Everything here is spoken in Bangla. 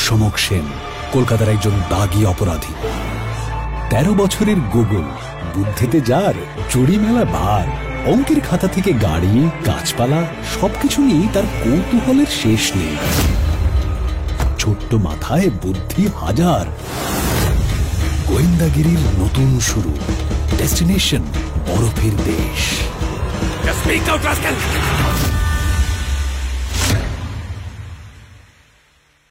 সমক সেন কলকাতার একজন দাগী অপরাধী। 13 বছরের গুগল, বুদ্ধিতে যার চুরি মেলা ভার, অঙ্কের খাতা থেকে গাড়ি, গাছপালা সবকিছু নিয়ে তার কৌতূহলের শেষ নেই। ছোট্ট মাথায় বুদ্ধি হাজার। গোয়েন্দাগিরির নতুন শুরু, ডেস্টিনেশন বরফের দেশ।